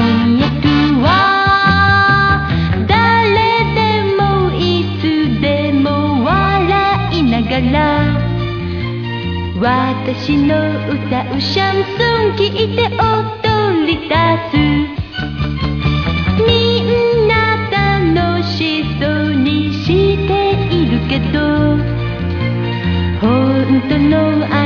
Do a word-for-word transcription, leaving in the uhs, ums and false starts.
翻訳は誰でもいつでも笑いながら私の歌うシャンソン聴いて踊り出す。みんな楽しそうにしているけど本当の